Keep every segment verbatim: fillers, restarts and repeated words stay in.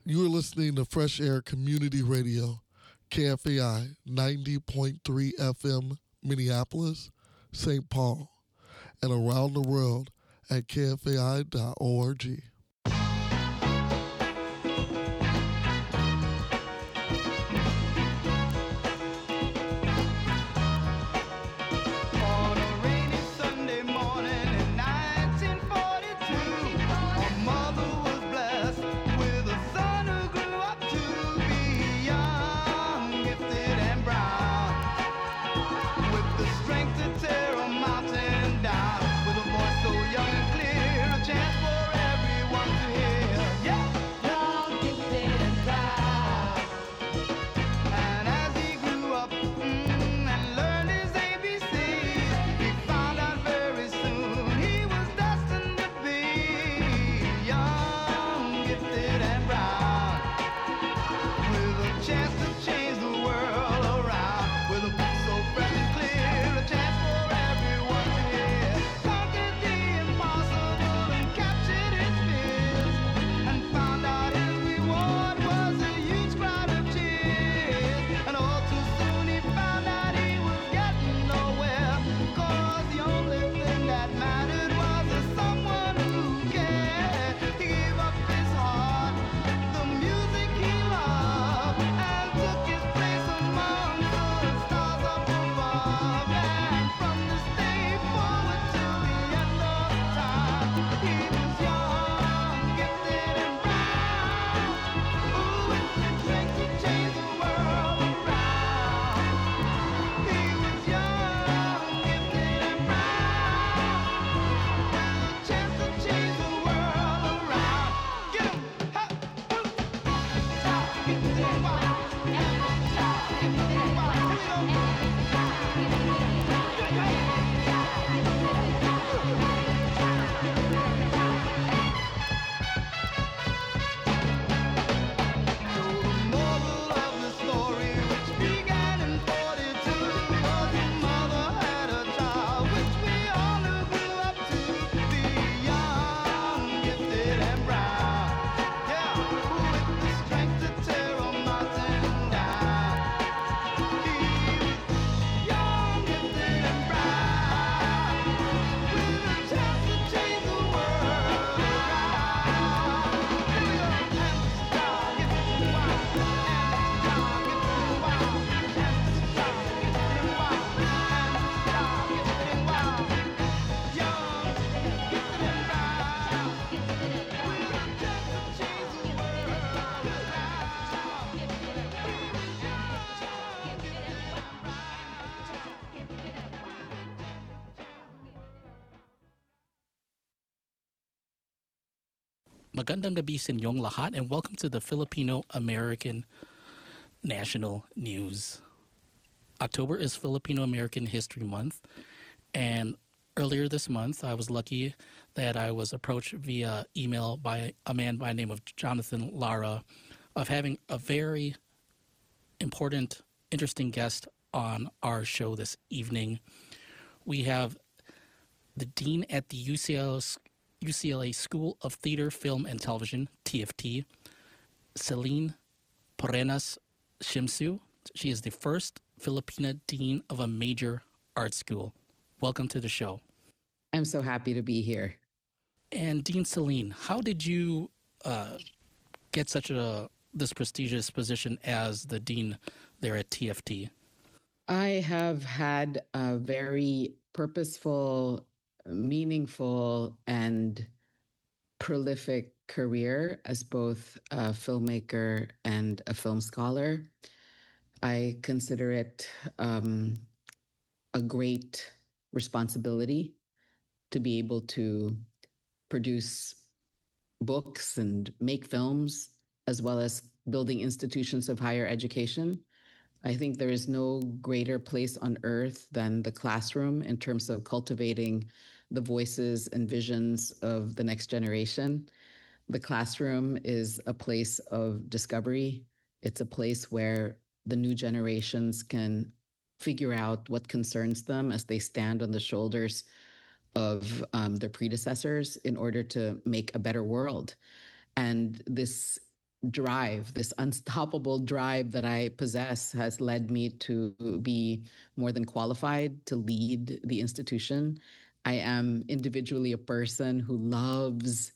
You are listening to Fresh Air Community Radio, K F A I ninety point three F M, Minneapolis, Saint Paul, and around the world at K F A I dot org. Magandang gabi sa inyong lahat and welcome to the Filipino American National News. October is Filipino American History Month, and earlier this month I was lucky that I was approached via email by a man by the name of Jonathan Lara of having a very important, interesting guest on our show this evening. We have the dean at the U C L U C L A School of Theater, Film, and Television, T F T, Celine Porenas Shimsu. She is the first Filipina dean of a major art school. Welcome to the show. I'm so happy to be here. And Dean Celine, how did you uh, get such a this prestigious position as the dean there at T F T? I have had a very purposeful, meaningful, and prolific career as both a filmmaker and a film scholar. I consider it um, a great responsibility to be able to produce books and make films, as well as building institutions of higher education. I think there is no greater place on earth than the classroom in terms of cultivating the voices and visions of the next generation. The classroom is a place of discovery. It's a place where the new generations can figure out what concerns them as they stand on the shoulders of um, their predecessors in order to make a better world. And this drive, this unstoppable drive that I possess has led me to be more than qualified to lead the institution. I am individually a person who loves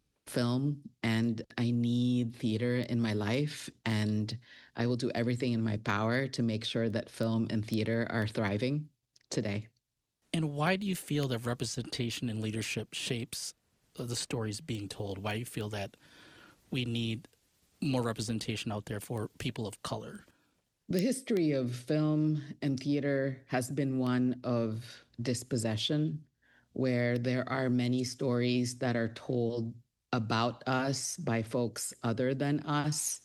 film and I need theater in my life. And I will do everything in my power to make sure that film and theater are thriving today. And why do you feel that representation and leadership shapes the stories being told? Why do you feel that we need more representation out there for people of color? The history of film and theater has been one of dispossession, where there are many stories that are told about us by folks other than us.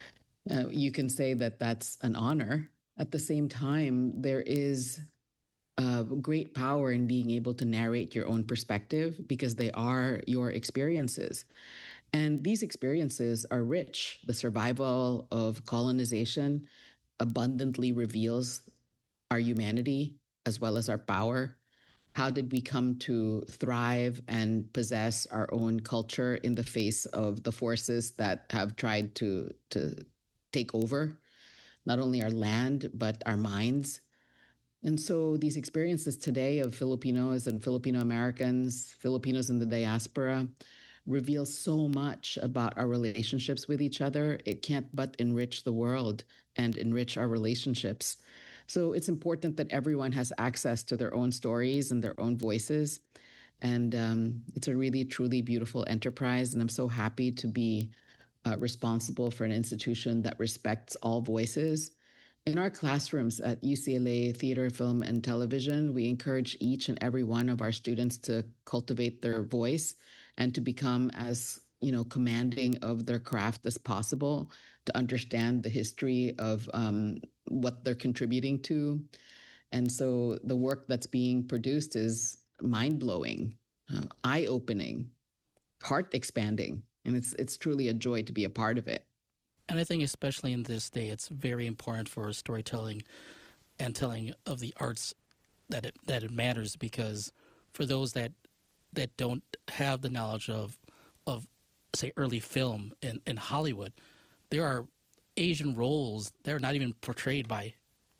Uh, you can say that that's an honor. At the same time, there is uh, great power in being able to narrate your own perspective because they are your experiences. And these experiences are rich. The survival of colonization abundantly reveals our humanity as well as our power. How did we come to thrive and possess our own culture in the face of the forces that have tried to, to take over not only our land, but our minds? And so these experiences today of Filipinos and Filipino Americans, Filipinos in the diaspora, reveal so much about our relationships with each other. It can't but enrich the world and enrich our relationships. So it's important that everyone has access to their own stories and their own voices. And um, it's a really, truly beautiful enterprise. And I'm so happy to be uh, responsible for an institution that respects all voices. In our classrooms at U C L A Theater, Film, and Television, we encourage each and every one of our students to cultivate their voice and to become as, you know, commanding of their craft as possible, to understand the history of um, what they're contributing to. And so the work that's being produced is mind-blowing, uh, eye-opening, heart-expanding, and it's it's truly a joy to be a part of it. And I think especially in this day, it's very important for storytelling and telling of the arts that it that it matters, because for those that that don't have the knowledge of of say early film in, in Hollywood, there are Asian roles that are not even portrayed by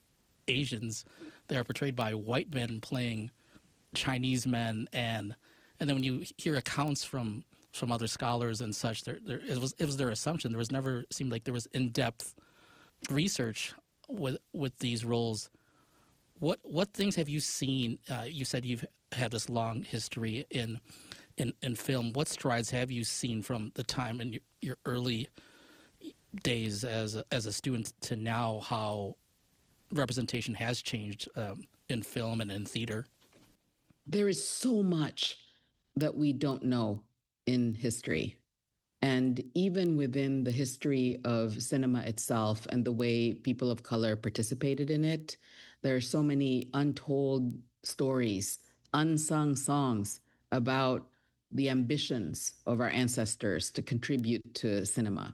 Asians. They are portrayed by white men playing Chinese men, and and then when you hear accounts from from other scholars and such, there, there it was it was their assumption. There was never seemed like there was in-depth research with with these roles. What what things have you seen? Uh, you said you've had this long history in in in film. What strides have you seen from the time in your, your early days as a, as a student to now? How representation has changed um, in film and in theater? There is so much that we don't know in history. And even within the history of cinema itself and the way people of color participated in it, there are so many untold stories, unsung songs about the ambitions of our ancestors to contribute to cinema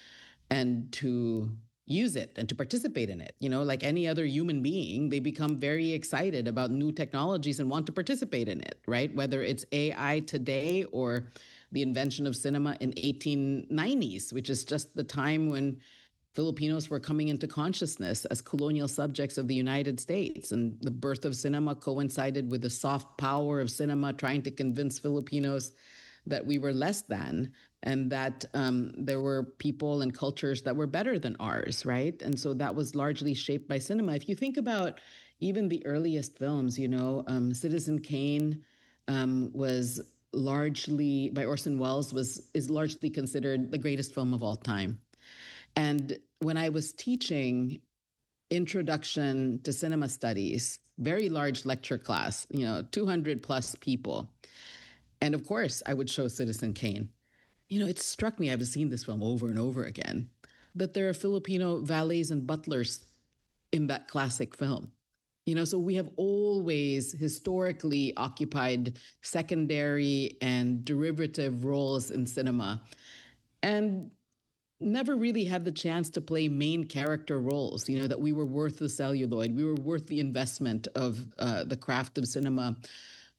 and to use it and to participate in it. You know, like any other human being, they become very excited about new technologies and want to participate in it, right? Whether it's A I today or the invention of cinema in eighteen nineties, which is just the time when Filipinos were coming into consciousness as colonial subjects of the United States. And the birth of cinema coincided with the soft power of cinema trying to convince Filipinos that we were less than, and that um, there were people and cultures that were better than ours, right? And so that was largely shaped by cinema. If you think about even the earliest films, you know, um, Citizen Kane um, was largely, by Orson Welles, was is largely considered the greatest film of all time. And when I was teaching Introduction to Cinema Studies, very large lecture class, you know, two hundred plus people, and of course, I would show Citizen Kane. You know, it struck me, I've seen this film over and over again, that there are Filipino valets and butlers in that classic film. You know, so we have always historically occupied secondary and derivative roles in cinema and never really had the chance to play main character roles, you know, that we were worth the celluloid, we were worth the investment of uh, the craft of cinema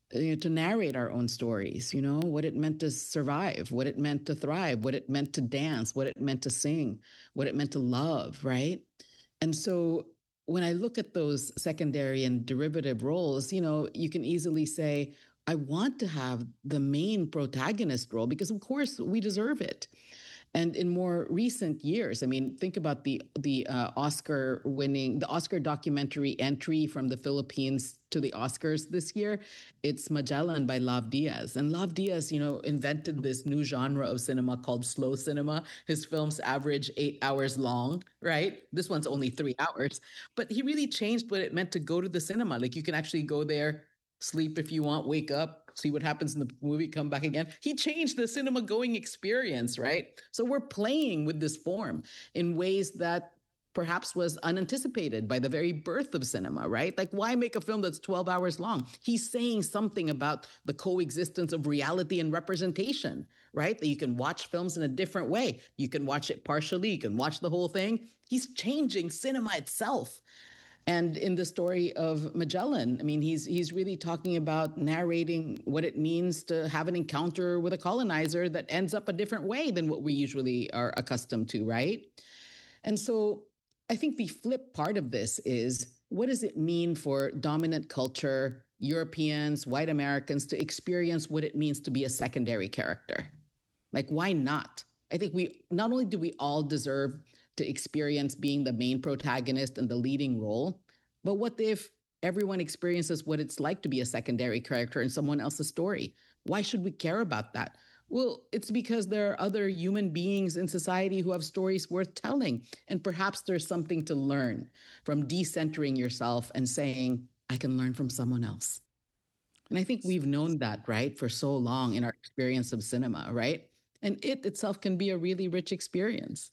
you know, to narrate our own stories, you know, what it meant to survive, what it meant to thrive, what it meant to dance, what it meant to sing, what it meant to love, right? And so when I look at those secondary and derivative roles, you know, you can easily say, I want to have the main protagonist role because, of course, we deserve it. And in more recent years, I mean, think about the the uh, Oscar winning, the Oscar documentary entry from the Philippines to the Oscars this year. It's Magellan by Lav Diaz. And Lav Diaz, you know, invented this new genre of cinema called slow cinema. His films average eight hours long, right? This one's only three hours. But he really changed what it meant to go to the cinema. Like you can actually go there, sleep if you want, wake up, see what happens in the movie, come back again. He changed the cinema going experience, right? So we're playing with this form in ways that perhaps was unanticipated by the very birth of cinema, right? Like, why make a film that's twelve hours long? He's saying something about the coexistence of reality and representation, right? That you can watch films in a different way. You can watch it partially, you can watch the whole thing. He's changing cinema itself. And in the story of Magellan, I mean, he's he's really talking about narrating what it means to have an encounter with a colonizer that ends up a different way than what we usually are accustomed to, right? And so I think the flip part of this is, what does it mean for dominant culture, Europeans, white Americans, to experience what it means to be a secondary character? Like, why not? I think we not only do we all deserve to experience being the main protagonist and the leading role, but what if everyone experiences what it's like to be a secondary character in someone else's story? Why should we care about that? Well, it's because there are other human beings in society who have stories worth telling. And perhaps there's something to learn from decentering yourself and saying, I can learn from someone else. And I think we've known that, right, for so long in our experience of cinema, right? And it itself can be a really rich experience.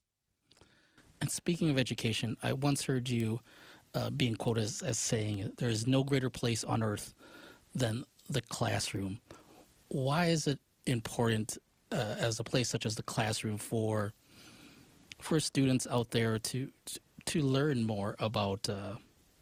And speaking of education, I once heard you uh, being quoted as, as saying, there is no greater place on earth than the classroom. Why is it important uh, as a place such as the classroom for for students out there to to, to learn more about uh,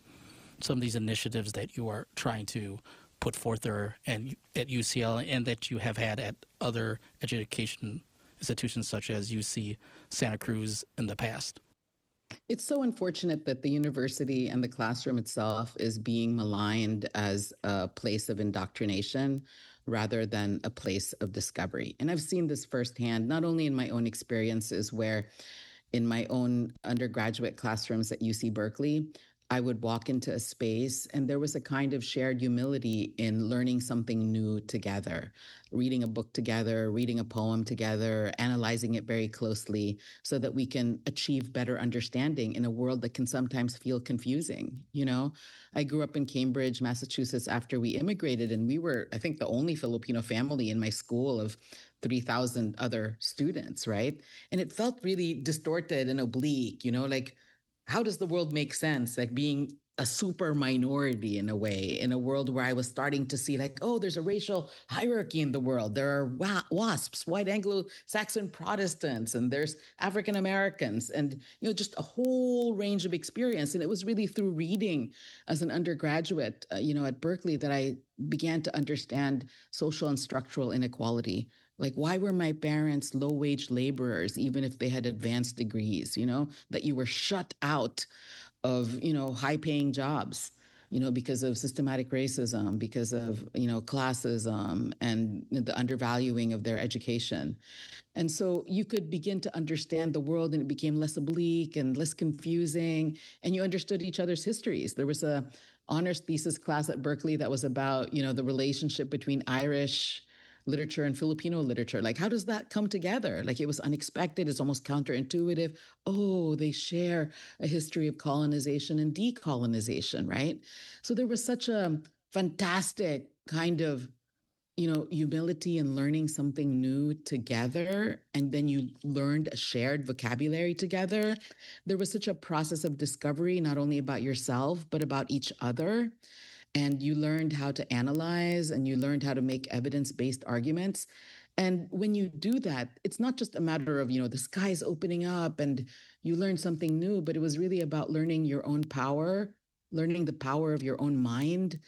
some of these initiatives that you are trying to put forth there and at U C L and that you have had at other education institutions such as U C Santa Cruz in the past? It's so unfortunate that the university and the classroom itself is being maligned as a place of indoctrination rather than a place of discovery. And I've seen this firsthand, not only in my own experiences, where in my own undergraduate classrooms at U C Berkeley, I would walk into a space and there was a kind of shared humility in learning something new together, reading a book together, reading a poem together, analyzing it very closely so that we can achieve better understanding in a world that can sometimes feel confusing. You know, I grew up in Cambridge, Massachusetts after we immigrated, and we were, I think, the only Filipino family in my school of three thousand other students, right? And it felt really distorted and oblique, you know, like, how does the world make sense? Like being a super minority in a way, in a world where I was starting to see like, oh, there's a racial hierarchy in the world. There are wa- WASPs, white Anglo-Saxon Protestants, and there's African Americans, and you know, just a whole range of experience. And it was really through reading as an undergraduate, uh, you know, at Berkeley that I began to understand social and structural inequality. Like, why were my parents low-wage laborers, even if they had advanced degrees, you know, that you were shut out of, you know, high-paying jobs, you know, because of systematic racism, because of, you know, classism and the undervaluing of their education. And so you could begin to understand the world and it became less oblique and less confusing, and you understood each other's histories. There was a honors thesis class at Berkeley that was about, you know, the relationship between Irish literature and Filipino literature. Like, how does that come together? Like, it was unexpected. It's almost counterintuitive. Oh, they share a history of colonization and decolonization, right? So there was such a fantastic kind of, you know, humility and learning something new together. And then you learned a shared vocabulary together. There was such a process of discovery, not only about yourself, but about each other. And you learned how to analyze and you learned how to make evidence-based arguments. And when you do that, it's not just a matter of, you know, the sky's opening up and you learn something new, but it was really about learning your own power, learning the power of your own mind,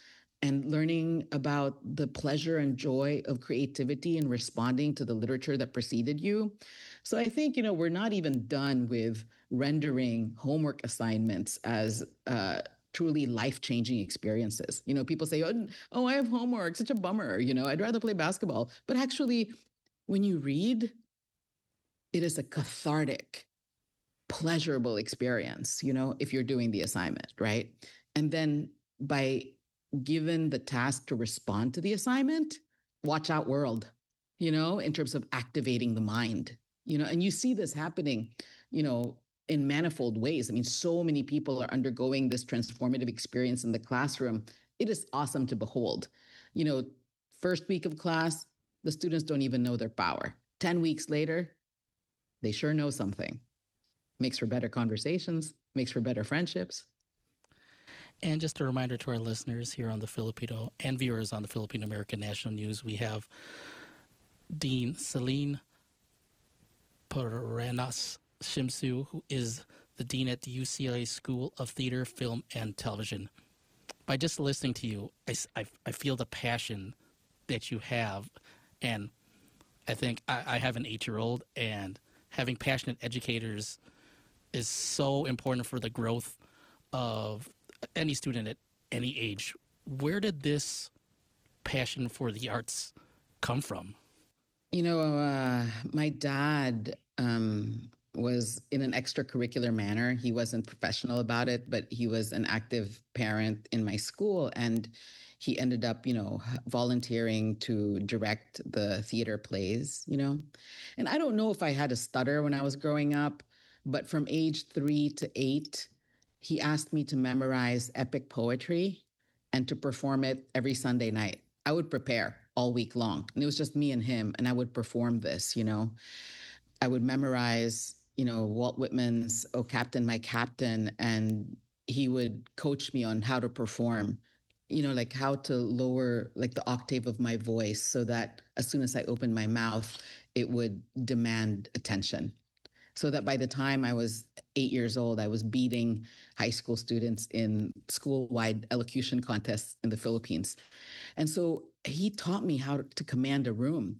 and learning about the pleasure and joy of creativity and responding to the literature that preceded you. So I think, you know, we're not even done with rendering homework assignments as uh, truly life-changing experiences. You know, people say, oh, oh, I have homework, such a bummer, you know, I'd rather play basketball. But actually, when you read, it is a cathartic, pleasurable experience, you know, if you're doing the assignment, right? And then by given the task to respond to the assignment, watch out world, you know, in terms of activating the mind, you know, and you see this happening, you know, in manifold ways. I mean, so many people are undergoing this transformative experience in the classroom. It is awesome to behold. You know, first week of class, the students don't even know their power. ten weeks later, they sure know something. Makes for better conversations, makes for better friendships. And just a reminder to our listeners here on the Filipino and viewers on the Filipino American National News, we have Dean Celine Perenas Shimsu, who is the dean at the U C L A School of Theater, Film, and Television. By just listening to you, I, I, I feel the passion that you have. And I think I, I have an eight-year-old, and having passionate educators is so important for the growth of any student at any age. Where did this passion for the arts come from? You know, uh, my dad um, was in an extracurricular manner. He wasn't professional about it, but he was an active parent in my school. And he ended up, you know, volunteering to direct the theater plays, you know. And I don't know if I had a stutter when I was growing up, but from age three to eight, he asked me to memorize epic poetry and to perform it every Sunday night. I would prepare all week long, and it was just me and him, and I would perform this, you know. I would memorize, you know, Walt Whitman's "Oh Captain, My Captain," and he would coach me on how to perform, you know, like how to lower like the octave of my voice so that as soon as I opened my mouth, it would demand attention. So that by the time I was eight years old, I was beating high school students in school-wide elocution contests in the Philippines. And so he taught me how to command a room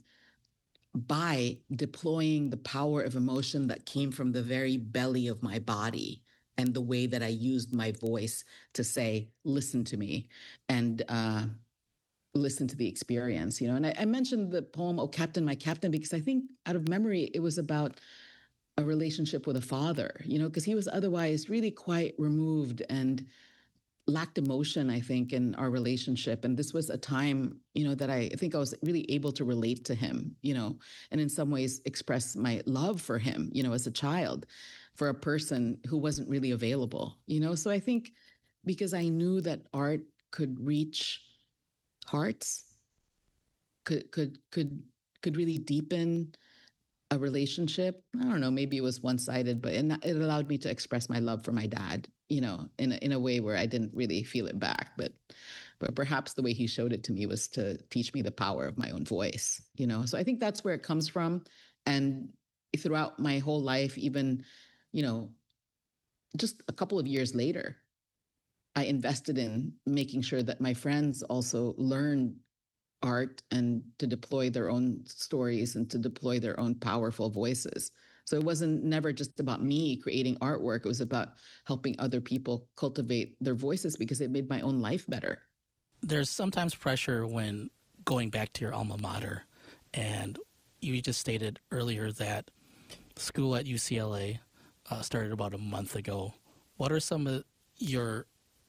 by deploying the power of emotion that came from the very belly of my body and the way that I used my voice to say, listen to me, and uh, listen to the experience, you know. And I, I mentioned the poem, "Oh Captain, My Captain," because I think out of memory, it was about a relationship with a father, you know, because he was otherwise really quite removed and lacked emotion, I think, in our relationship. And this was a time, you know, that I think I was really able to relate to him, you know, and in some ways express my love for him, you know, as a child, for a person who wasn't really available, you know. So I think because I knew that art could reach hearts, could could could could really deepen a relationship. I don't know, maybe it was one-sided, but it, it allowed me to express my love for my dad, you know, in a, in a way where I didn't really feel it back. But but perhaps the way he showed it to me was to teach me the power of my own voice, you know. So I think that's where it comes from. And throughout my whole life, even, you know, just a couple of years later, I invested in making sure that my friends also learned art and to deploy their own stories and to deploy their own powerful voices. So it wasn't never just about me creating artwork. It was about helping other people cultivate their voices because it made my own life better. There's sometimes pressure when going back to your alma mater. And you just stated earlier that school at U C L A uh, started about a month ago. What are some of your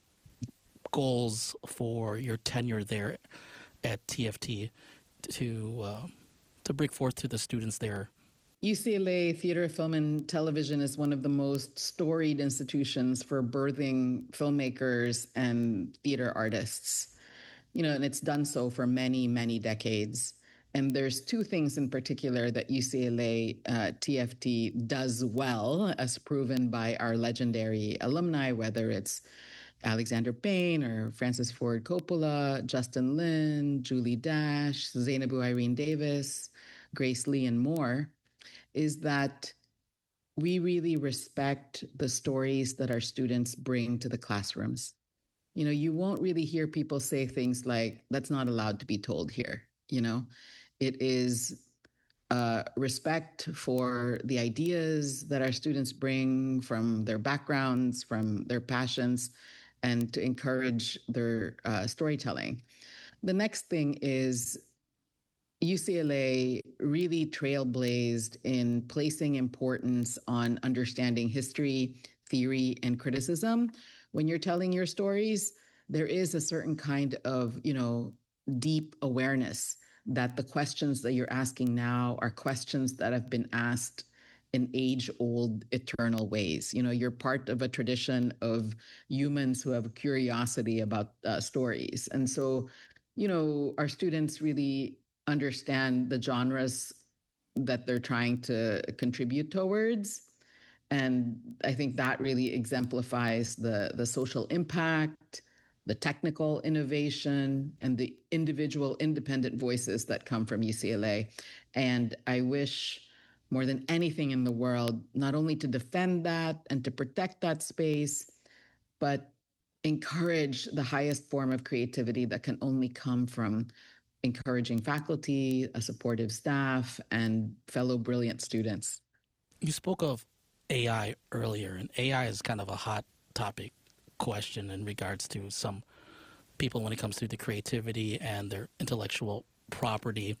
goals for your tenure there at T F T to uh, to bring forth to the students there? U C L A Theater, Film, and Television is one of the most storied institutions for birthing filmmakers and theater artists. You know, and it's done so for many, many decades. And there's two things in particular that U C L A uh, T F T does well, as proven by our legendary alumni, whether it's Alexander Payne or Francis Ford Coppola, Justin Lin, Julie Dash, Zainabu Irene Davis, Grace Lee, and more, is that we really respect the stories that our students bring to the classrooms. you know, you won't really hear people say things like, that's not allowed to be told here. You know, it is uh, respect for the ideas that our students bring from their backgrounds, from their passions, and to encourage their uh, storytelling. The next thing is U C L A really trailblazed in placing importance on understanding history, theory, and criticism. When you're telling your stories, there is a certain kind of, you know, deep awareness that the questions that you're asking now are questions that have been asked in age-old, eternal ways. You know, you're part of a tradition of humans who have a curiosity about uh, stories. And so, you know, our students really understand the genres that they're trying to contribute towards. And I think that really exemplifies the, the social impact, the technical innovation, and the individual independent voices that come from U C L A. And I wish more than anything in the world, not only to defend that and to protect that space, but encourage the highest form of creativity that can only come from encouraging faculty, a supportive staff, and fellow brilliant students. You spoke of A I earlier, and A I is kind of a hot topic question in regards to some people when it comes to the creativity and their intellectual property.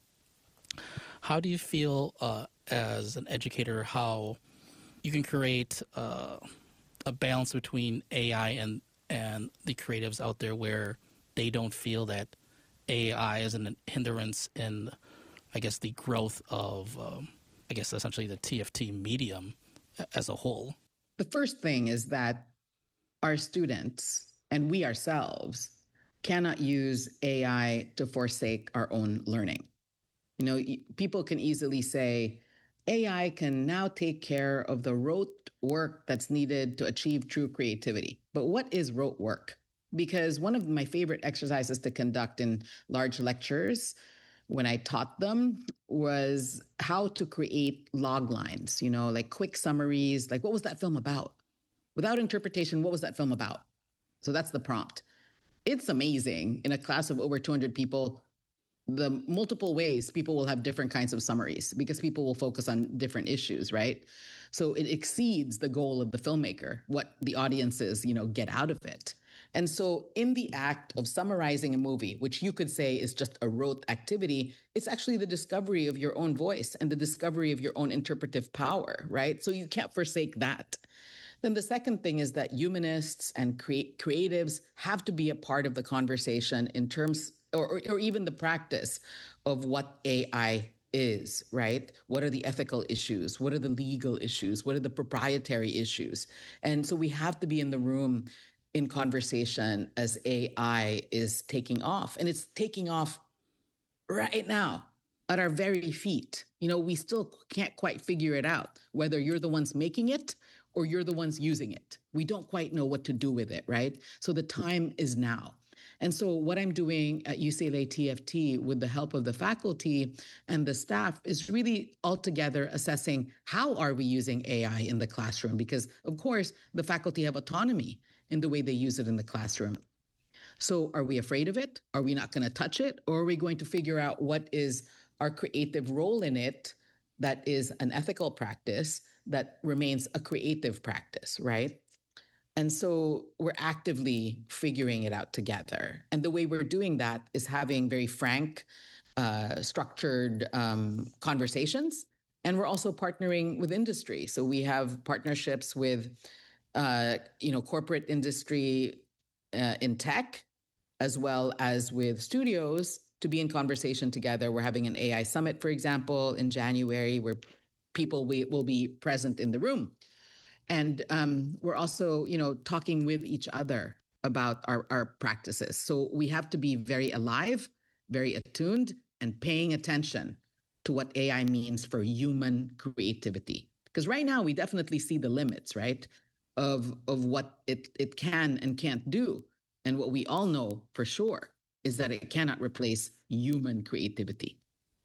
How do you feel uh, as an educator how you can create uh, a balance between A I and, and the creatives out there where they don't feel that A I is a hindrance in, I guess, the growth of, um, I guess, essentially the T F T medium as a whole? The first thing is that our students and we ourselves cannot use A I to forsake our own learning. You know, people can easily say, A I can now take care of the rote work that's needed to achieve true creativity. But what is rote work? Because one of my favorite exercises to conduct in large lectures when I taught them was how to create log lines, you know, like quick summaries, like what was that film about? Without interpretation, what was that film about? So that's the prompt. It's amazing in a class of over two hundred people, the multiple ways people will have different kinds of summaries because people will focus on different issues, right? So it exceeds the goal of the filmmaker, what the audiences, you know, get out of it. And so in the act of summarizing a movie, which you could say is just a rote activity, it's actually the discovery of your own voice and the discovery of your own interpretive power, right? So you can't forsake that. Then the second thing is that humanists and cre- creatives have to be a part of the conversation in terms, or, or even the practice of what A I is, right? What are the ethical issues? What are the legal issues? What are the proprietary issues? And so we have to be in the room in conversation as A I is taking off. And it's taking off right now at our very feet. You know, we still can't quite figure it out, whether you're the ones making it or you're the ones using it. We don't quite know what to do with it, right? So the time is now. And so what I'm doing at U C L A T F T with the help of the faculty and the staff is really altogether assessing how are we using A I in the classroom? Because of course, the faculty have autonomy in the way they use it in the classroom. So are we afraid of it? Are we not going to touch it? Or are we going to figure out what is our creative role in it that is an ethical practice that remains a creative practice, right? And so we're actively figuring it out together. And the way we're doing that is having very frank, uh, structured um, conversations. And we're also partnering with industry. So we have partnerships with, uh, you know, corporate industry uh, in tech, as well as with studios to be in conversation together. We're having an A I summit, for example, in January, where people we, will be present in the room. And um, we're also, you know, talking with each other about our, our practices. So we have to be very alive, very attuned, and paying attention to what A I means for human creativity. Because right now we definitely see the limits, right, of, of what it, it can and can't do. And what we all know for sure is that it cannot replace human creativity.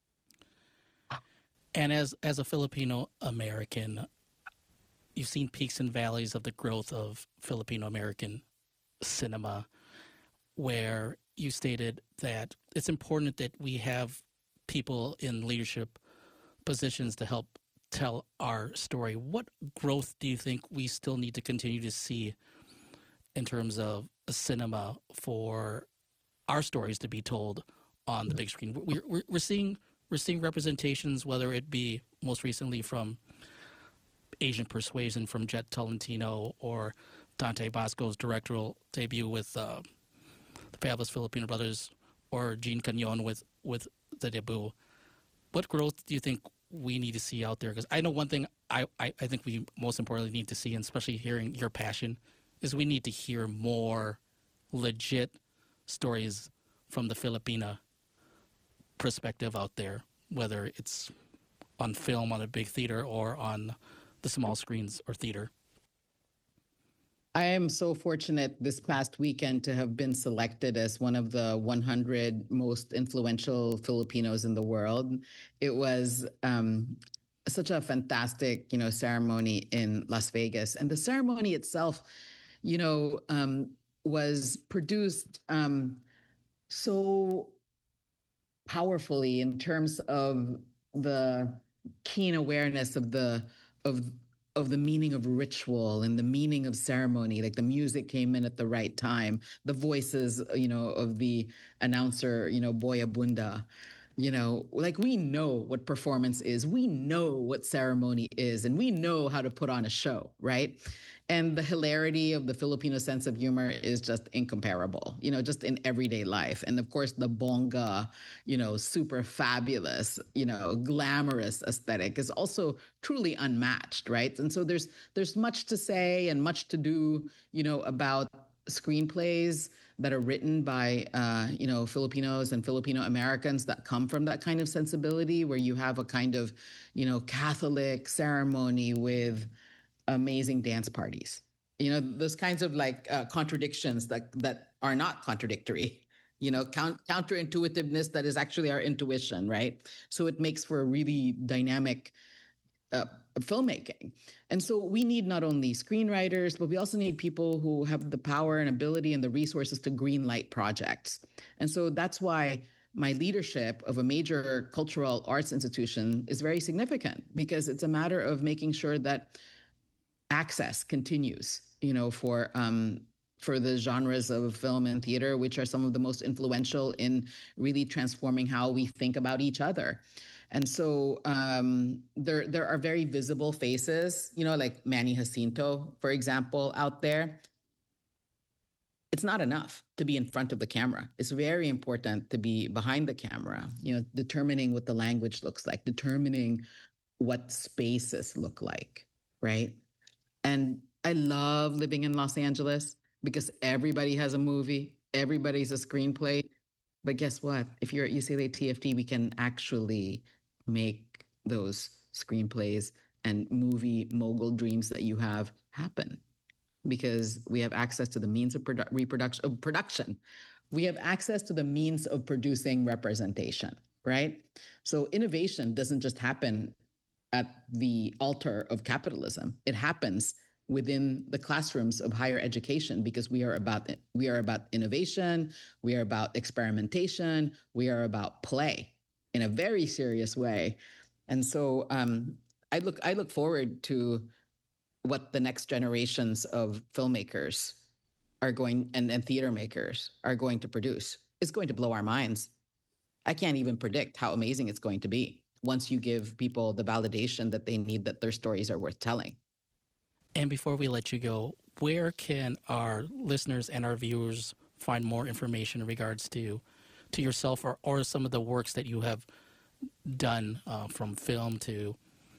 And as as a Filipino American, you've seen peaks and valleys of the growth of Filipino American cinema. where you stated that it's important that we have people in leadership positions to help tell our story. What growth do you think we still need to continue to see in terms of a cinema for our stories to be told on the big screen? We're, we're, we're seeing we're seeing representations, whether it be most recently from Asian Persuasion from Jet Tolentino or Dante Basco's directorial debut with uh, the Fabulous Filipino Brothers, or Gene Cañon with, with The Debut. What growth do you think we need to see out there? Because I know one thing I, I, I think we most importantly need to see, and especially hearing your passion, is we need to hear more legit stories from the Filipina perspective out there, whether it's on film on a big theater or on the small screens or theater. I am so fortunate this past weekend to have been selected as one of the one hundred most influential Filipinos in the world. It was um, such a fantastic, you know, ceremony in Las Vegas. And the ceremony itself, you know, um, was produced um, so powerfully in terms of the keen awareness of the of of the meaning of ritual and the meaning of ceremony. Like the music came in at the right time, the voices, you know, of the announcer, you know, Boy Abunda, you know, like we know what performance is, we know what ceremony is, and we know how to put on a show, right? And the hilarity of the Filipino sense of humor is just incomparable, you know, just in everyday life. And of course, the bongga, you know, super fabulous, you know, glamorous aesthetic is also truly unmatched, right? And so there's there's much to say and much to do, you know, about screenplays that are written by, uh, you know, Filipinos and Filipino Americans that come from that kind of sensibility, where you have a kind of, you know, Catholic ceremony with amazing dance parties, you know, those kinds of like uh, contradictions that that are not contradictory, you know, count, counterintuitiveness that is actually our intuition, right? So it makes for a really dynamic uh, filmmaking. And so we need not only screenwriters, but we also need people who have the power and ability and the resources to greenlight projects. And so that's why my leadership of a major cultural arts institution is very significant, because it's a matter of making sure that access continues, you know, for um, for the genres of film and theater, which are some of the most influential in really transforming how we think about each other. And so um, there there are very visible faces, you know, like Manny Jacinto, for example, out there. It's not enough to be in front of the camera. It's very important to be behind the camera, you know, determining what the language looks like, determining what spaces look like, right? And I love living in Los Angeles because everybody has a movie, everybody's a screenplay. But guess what? If you're at U C L A T F T, we can actually make those screenplays and movie mogul dreams that you have happen, because we have access to the means of produ- reproduction of production. We have access to the means of producing representation, right? So innovation doesn't just happen at the altar of capitalism. It happens within the classrooms of higher education, because we are about we are about innovation, we are about experimentation, we are about play in a very serious way. And so um, I look I look forward to what the next generations of filmmakers are going and, and theater makers are going to produce. It's going to blow our minds. I can't even predict how amazing it's going to be once you give people the validation that they need, that their stories are worth telling. And before we let you go, where can our listeners and our viewers find more information in regards to to yourself, or, or some of the works that you have done, uh, from film to,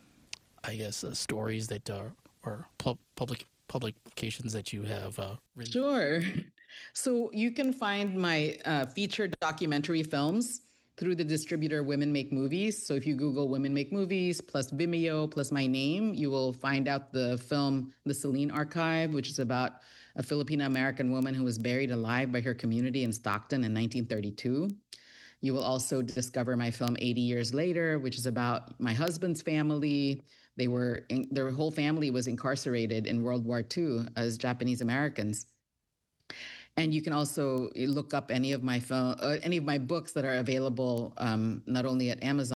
I guess, uh, stories that are, or pub- public publications that you have uh, written? Sure. So you can find my uh, feature documentary films through the distributor Women Make Movies. So if you Google Women Make Movies plus Vimeo plus my name, you will find out the film The Celine Archive, which is about a Filipino American woman who was buried alive by her community in Stockton in nineteen thirty-two. You will also discover my film eighty Years Later, which is about my husband's family. They were in, their whole family was incarcerated in World War Two as Japanese Americans. And you can also look up any of my film, uh, any of my books that are available um, not only at Amazon.